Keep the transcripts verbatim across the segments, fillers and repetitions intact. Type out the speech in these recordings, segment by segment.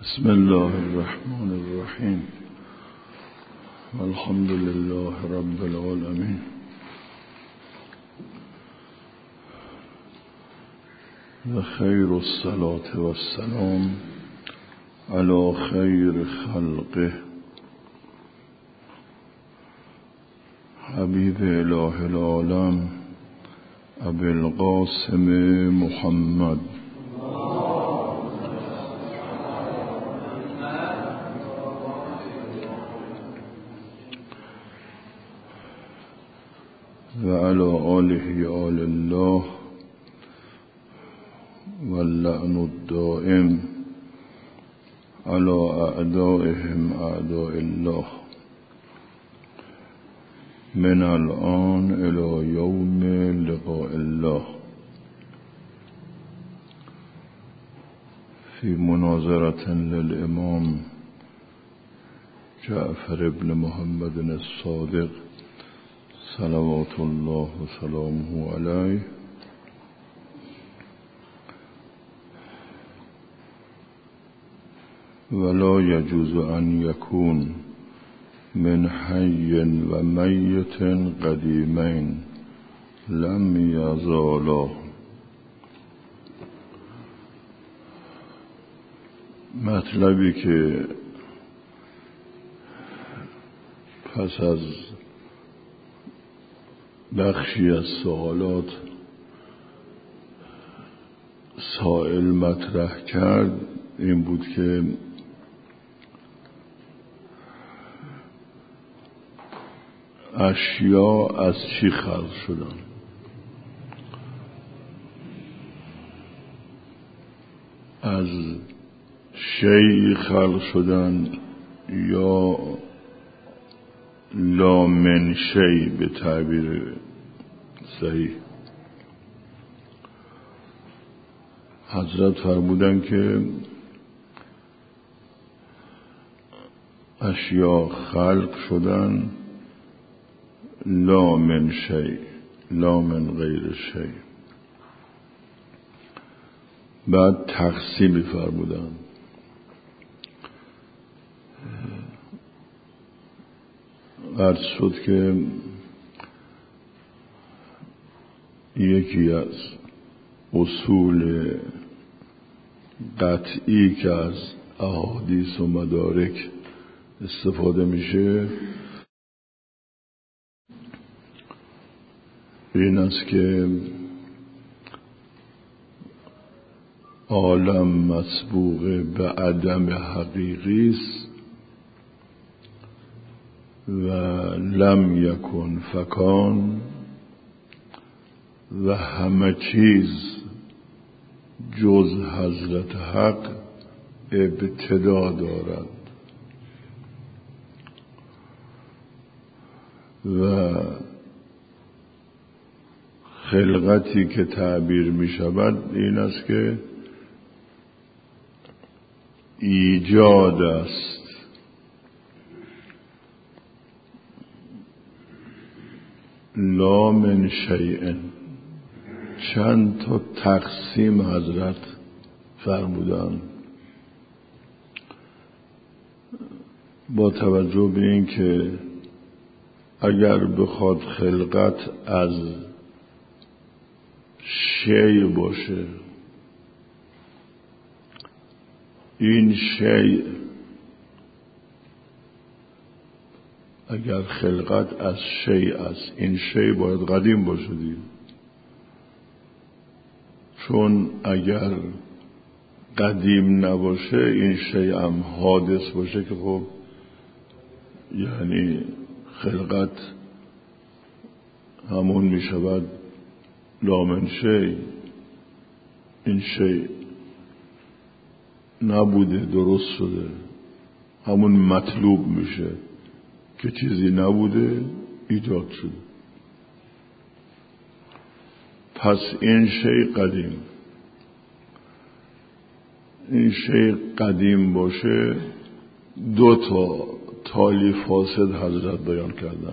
بسم الله الرحمن الرحیم الحمد لله رب العالمین و خیر الصلاة و السلام علی خیر خلقه حبیب اله العالم ابی القاسم محمد و علی آله آل الله و اللعن الدائم علی اعدائهم اعداء الله من الان الى یوم لقاء الله. فی مناظرة للامام جعفر بن محمد الصادق صلوات الله و سلامه علیه ولا يجوز ان يكون من حي و میت قدیمین لم یزالا. مطلبی که پس از بخشی از سوالات سائل مطرح کرد این بود که اشیا از چی خلق شدن؟ از شیء خلق شدن یا لا من شیء به تعبیر صحیح؟ حضرت فرمودن که اشیا خلق شدن لا من شیء لا من غیر شیء. بعد تقسیمی فرمودن، عرض شد که یکی از اصول قطعی که از احادیث و مدارک استفاده میشه این است که عالم مسبوق به عدم حقیقی است و لم یکن فکان و همه چیز جز حضرت حق ابتدا دارد و خلقتی که تعبیر می شود این است که ایجاد است. لا من شیء. چند تا تقسیم حضرت فرمودن با توجه به این که اگر بخواد خلقت از شیء باشه، این شیء اگر خلقت از شیء است این شیء باید قدیم باشه دیگه، چون اگر قدیم نباشه این شیء هم حادث باشه که خب یعنی خلقت همون می شود لا من شیء. این شیء نبوده درست شده، همون مطلوب میشه که چیزی نبوده ایجاد شده. پس این شیء قدیم این شیء قدیم باشه دو تا تالی فاسد حضرت بیان کردن.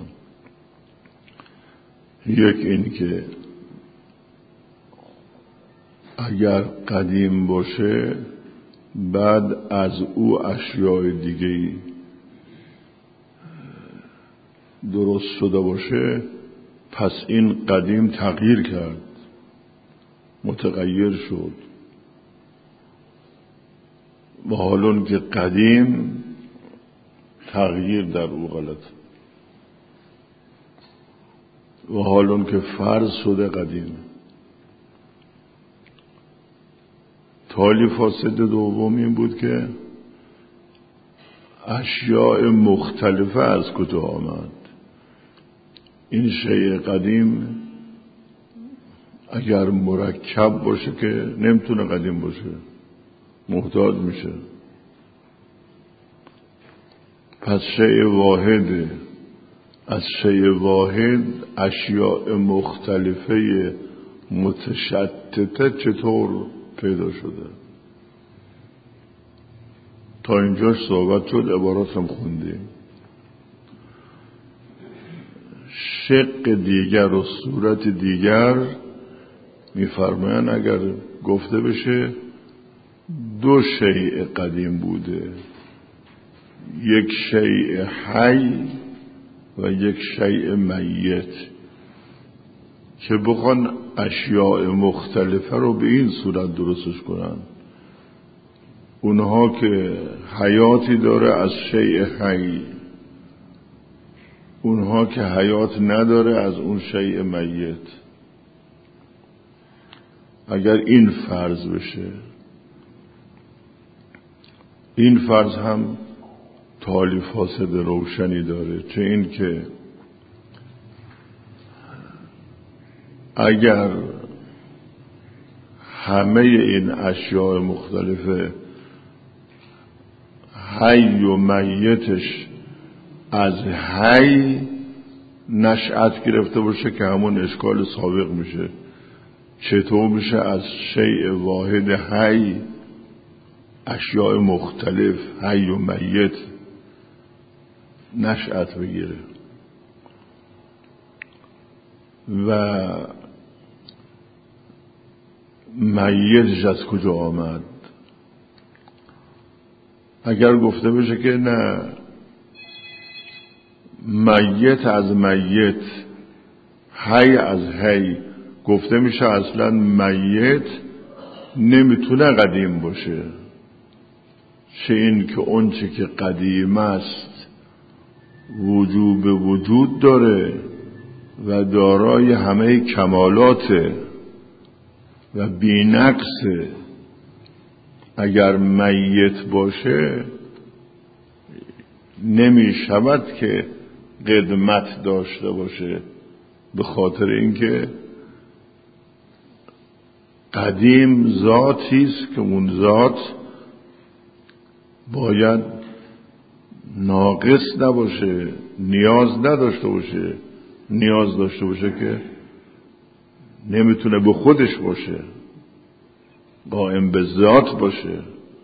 یک این که اگر قدیم باشه بعد از او اشیاء دیگه درست شده باشه، پس این قدیم تغییر کرد، متغیر شد. و حالون که قدیم تغییر در او غلط، و حالون که فرض شده قدیم. تالی فاسد دوم این بود که اشیاء مختلفه از کجا آمد. این شیء قدیم اگر مرکب باشه که نمیتونه قدیم باشه، محتاج میشه. پس شیء واحده، از شیء واحد اشیاء مختلفه متشتته چطور پیدا شده؟ تا اینجاش صحبت شد، عبارات هم خوندیم. شق دیگر و صورت دیگر میفرمایند اگر گفته بشه دو شیء قدیم بوده، یک شیء حی و یک شیء میت، که بخوان اشیاء مختلفه رو به این صورت درستش کنن. اونها که حیاتی داره از شیء حی، اونها که حیات نداره از اون شیء میت. اگر این فرض بشه، این فرض هم تالی فاسد روشنی داره، چه این که اگر همه این اشیاء مختلفه حی و میتش از حی نشأت گرفته باشه که همون اشکال سابق میشه. چطور میشه از شیء واحد حی اشیاء مختلف حی و میت نشأت بگیره؟ و میتش از کجا آمد؟ اگر گفته بشه که نه، میت از میت، حی از حی، گفته میشه اصلا میت نمیتونه قدیم باشه. چه این که اون چه که قدیم است وجوب وجود داره و دارای همه کمالاته و بی‌نقصه. اگر میت باشه نمی شود که قدمت داشته باشه، به خاطر اینکه قدیم ذاتی است که اون ذات باید ناقص نباشه، نیاز نداشته باشه. نیاز داشته باشه که نمیتونه به خودش باشه، قائم به ذات باشه.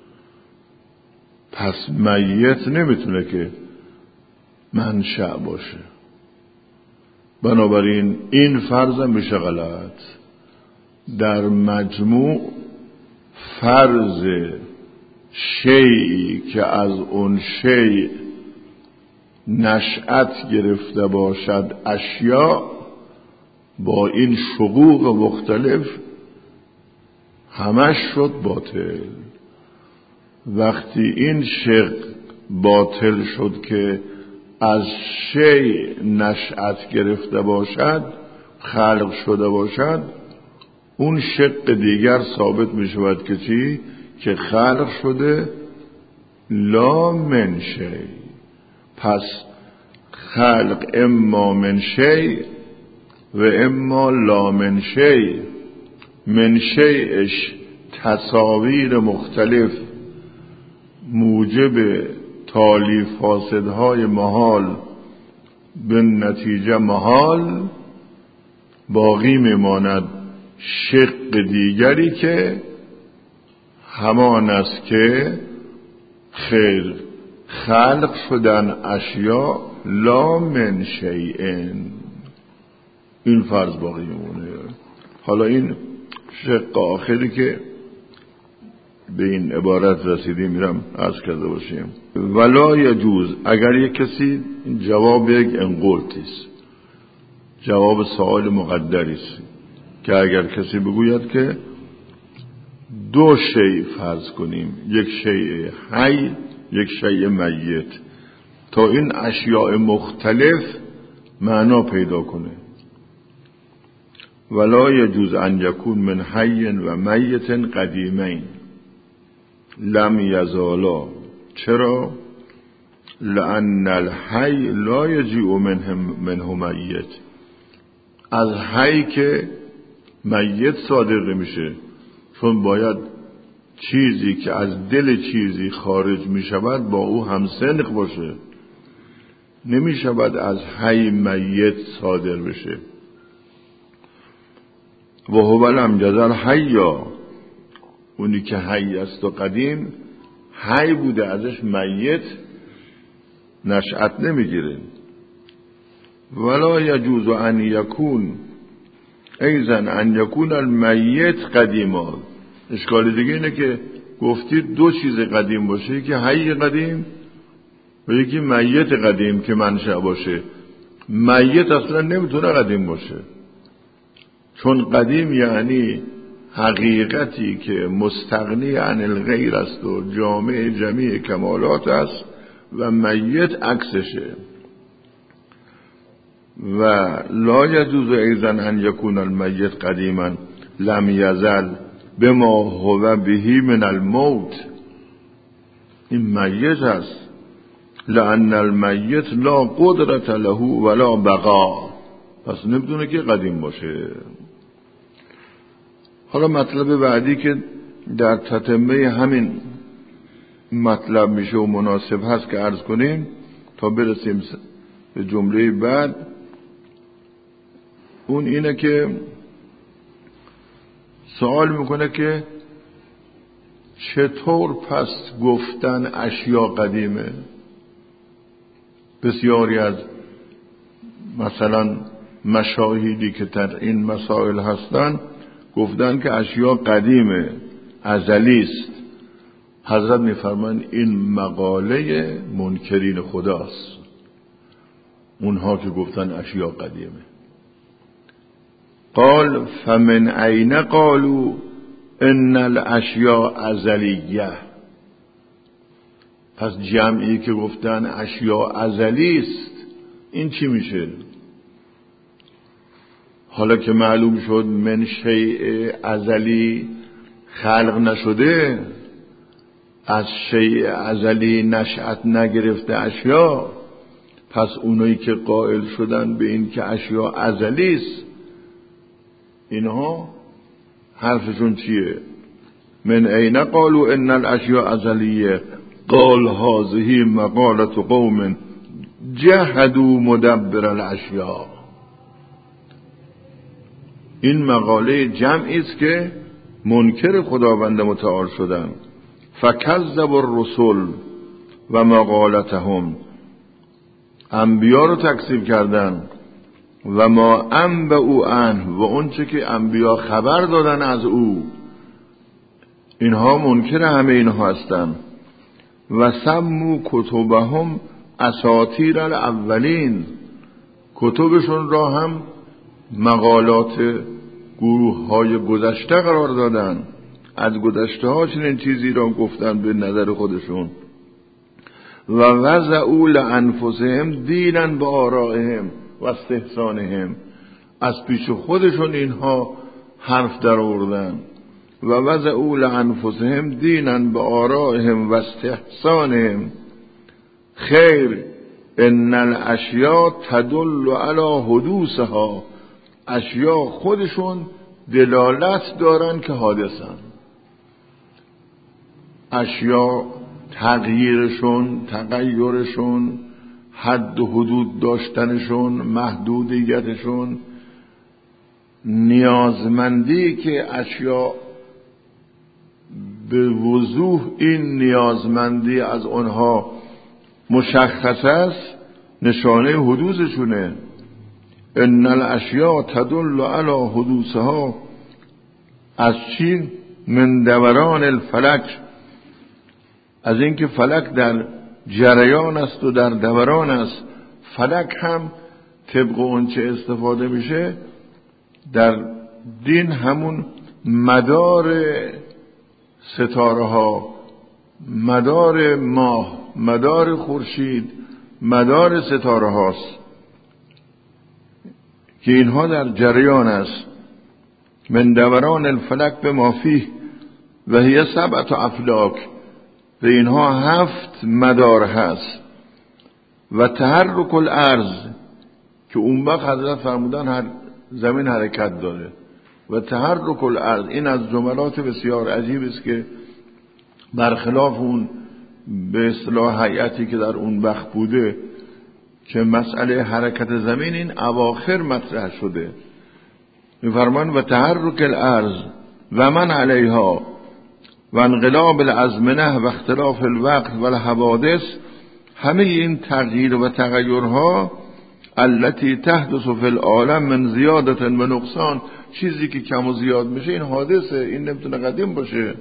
پس میت نمیتونه که منشأ باشه. بنابراین این فرض میشه غلط. در مجموع فرض شیئی که از اون شیء نشأت گرفته باشد اشیاء با این شقوق مختلف همش شد باطل. وقتی این شق باطل شد که از شیء نشأت گرفته باشد، خلق شده باشد، اون شق دیگر ثابت می شود که چی؟ که خلق شده لا من شیء. پس خلق اما من شیء و اما لا من شیء. من شیءش تصاویر مختلف موجب تالی فاسدهای محال به نتیجه محال، باقی میماند شق دیگری که همان است که خیر خلق شدن اشیاء لا من شیئن. این فرض باقی میمونه. حالا این شق آخری که به این عبارت رسیدیم میرم عرض کرده باشیم. ولا یجوز، اگر یک کسی، جواب یک انقلتیست، جواب سوال مقدریست که اگر کسی بگوید که دو شیء فرض کنیم، یک شیء حی یک شیء میت، تا این اشیاء مختلف معنا پیدا کنه. ولا یجوز ان یکون من حی و میت قدیمین لم یزالا. چرا؟ لأن الحی لا یجیء منه میت. از حی که میت صادر نمیشه، چون باید چیزی که از دل چیزی خارج می شود با او هم سنخ باشه، نمی شود از حی میت صادر بشه. و هو لم یزل حیا، اونی که حی است و قدیم حی بوده، ازش میت نشأت نمیگیره. ولا یجوز ان یکون ایضا ان یکون المیت قدیما. اشکال دیگه اینه که گفتید دو چیز قدیم باشه، یکی حی قدیم و یکی میت قدیم که منشأ باشه. میت اصلا نمیتونه قدیم باشه، چون قدیم یعنی حقیقتی که مستغنی عن الغیر است و جامع جمیع کمالات است، و میت عکسشه. و لا یجوز ایضا ان یکون المیت قدیما لم یزل بما هو بهی من الموت. این میت است، لأن المیت لا قدرت له ولا بقا، پس نمیتونه که قدیم باشه. حالا مطلب بعدی که در تتمه همین مطلب میشه و مناسب هست که عرض کنیم تا برسیم به جمله بعد، اون اینه که سوال میکنه که چطور پس گفتن اشیا قدیمه؟ بسیاری از مثلا مشاهیدی که در این مسائل هستن گفتن که اشیا قدیمه، ازلی است. حضرت میفرمان این مقاله منکرین خداست، اونها که گفتن اشیا قدیمه. قال فمن این قالوا ان الاشیاء ازلیه. پس جمعی که گفتن اشیاء ازلی است، این چی میشه؟ حالا که معلوم شد من شیء ازلی خلق نشده، از شیء ازلی نشأت نگرفته اشیا، پس اونایی که قائل شدن به این که اشیا ازلی است، اینها حرفشون چیه؟ من این قالوا ان الاشیاء ازلیه قال هذه مقالة قوم جحدوا مدبر الاشیاء. این مقاله جمعی است که منکر خداوند متعال شدن. فکذبوا الرسل و مقالتهم، انبیا رو تکذیب کردن، و ما انبئوا عنه، و اون چه که انبیا خبر دادن از او، اینها منکر همه اینها هستن. و سموا کتبهم اساطیر الاولین، کتبشون را هم مقالات گروه های گذشته قرار دادن، از گذشته ها چنین چیزی را گفتن به نظر خودشون. و وضعوا لانفسهم دینا بآرائهم و استحسانهم، از پیش خودشون اینها حرف در آوردن. و وضعوا لانفسهم دینا بآرائهم و استحسانهم. خیر ان الاشیاء تدل علی حدوثها، اشیا خودشون دلالت دارن که حادثن. اشیا تغییرشون، تغییرشون، حد و حدود داشتنشون، محدودیتشون، نیازمندی که اشیا به وضوح این نیازمندی از آنها مشخص است، نشانه حدوثشونه. ان الاشیاء تدل علی حدوثها، از چی؟ من دوران الفلک، از اینکه فلک در جریان است و در دوران است. فلک هم طبق اون چه استفاده میشه در دین همون مدار ستاره ها، مدار ماه، مدار خورشید، مدار ستاره هاست که اینها در جریان است. من دوران الفلک به ما فیه و هی سبعت افلاک، و اینها هفت مدار هست. و تحرک الارض، که اون وقت حضرت فرمودن هر زمین حرکت داره. و تحرک الارض، این از جملات بسیار عجیب است که برخلاف اون به اصطلاح هیئتی که در اون وقت بوده که مسئله حرکت زمین این اواخر مطرح شده. میفرمان و تحرک الارض و من علیها و انقلاب الازمنه و اختلاف الوقت و الحوادث، همه این تغییر و تغیرها التي تحدث فی العالم من زیادت و نقصان، چیزی که کم و زیاد میشه این حادثه، این نمیتونه قدیم باشه.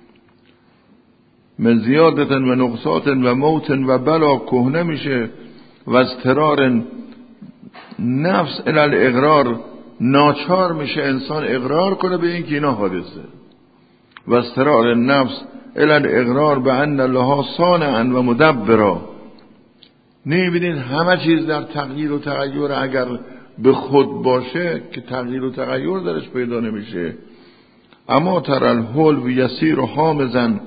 من زیادت و نقصات و موت و بلا کهنه میشه. و اضطرار نفس الی الاقرار، ناچار میشه انسان اقرار کنه به این که اینا حادثه. و اضطرار نفس الی الاقرار به ان لها صانعا و مدبرا. نمیبینید همه چیز در تغییر و تغییر، اگر به خود باشه که تغییر و تغییر درش پیدا نمیشه. اما تر الحل و یسیر و حامزن،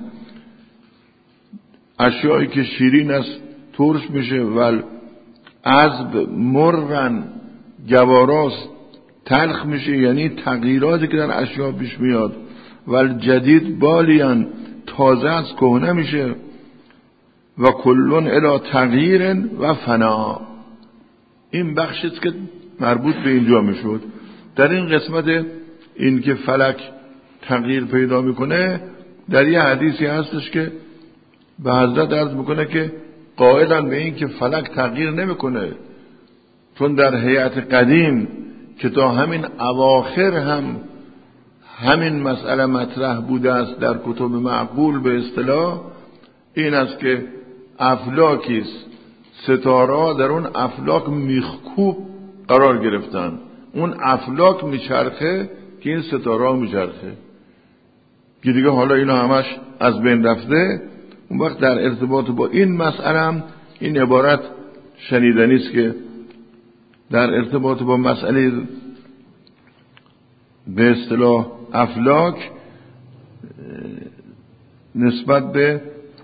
اشیایی که شیرین است ترش میشه. ول عذب مرغن، گواراست تلخ میشه، یعنی تغییراتی که در اشیا پیش میاد. ول جدید بالیان، تازه از کهنه میشه. و کلون الی تغییر و فنا. این بخشی که مربوط به اینجا میشد. در این قسمت این که فلک تغییر پیدا میکنه، در یه حدیثی هستش که به حضرت عرض میکنه که قائلا به این که فلک تغییر نمیکنه، چون در هیئت قدیم که تا همین اواخر هم همین مسئله مطرح بوده است در کتب معقول به اصطلاح، این است که افلاکیست، ستاره در اون افلاک میخکوب قرار گرفتن. اون افلاک میچرخه که این ستاره میچرخه، که دیگه حالا اینا همش از بین رفته. اون وقت در ارتباط با این مسئله هم این عبارت شنیدنی است که در ارتباط با مسئله به اصطلاح افلاک نسبت به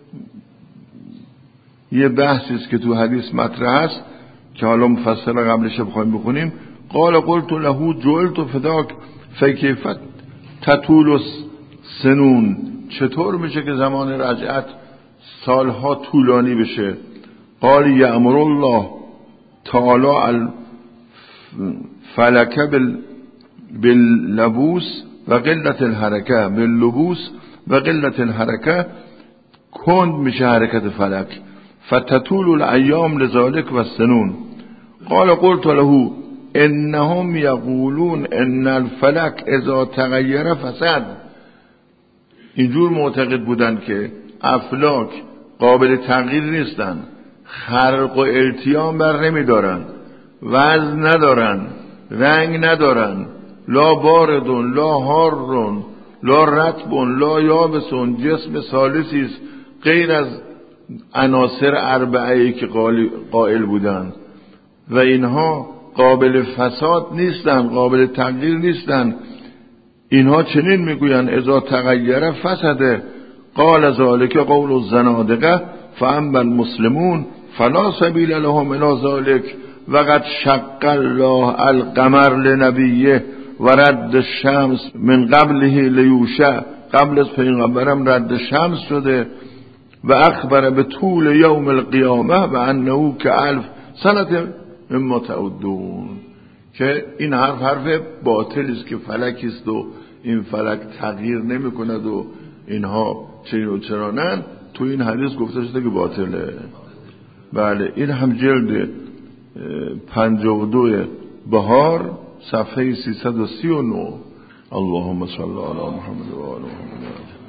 یه بحثی است که تو حدیث مطرح است که حالا مفصل قبلش بخوایم بخونیم. قال قلت له جعلت فداک فکیفت تطول سنون، چطور میشه که زمان رجعت سالها طولانی بشه؟ قال یأمر الله تعالی الفلک باللبوس و قلت الحرکه، باللبوس و قلت الحرکه، کند میشه حرکت فلک. فتطول الایام لذالک و السنون. قال قلت له انهم یقولون ان الفلک اذا تغیر فسد. اینجور معتقد بودن که افلاک قابل تغییر نیستن، خرق و التیام بر نمی دارن، وزن ندارن، رنگ ندارن، لا باردون لا حارون لا رطبون لا یابسون، جسم ثالثی است غیر از عناصر اربعه‌ای که قائل بودن و اینها قابل فساد نیستن، قابل تغییر نیستن. اینها چنین میگویند اذا تغییر فسده. قال ذلك قول الزنادقه فاما المسلمون فلا سبیل لهم الى ذلك وقد شق الله القمر لنبیه و رد الشمس من قبله لیوشع، قبل از پیغمبرم رد شمس شده. و اخبر به طول یوم القیامه و انه که الف سنت مما تعدون، که این حرف حرف باطل است که فلکی است و این فلک تغییر نمی کند و اینها چنین و چرانن. تو این حدیث گفته شده که باطله. بله، این هم جلد پنجاه و دو بهار صفحه سیصد و سی و نه. اللهم صل علی محمد و آل محمد.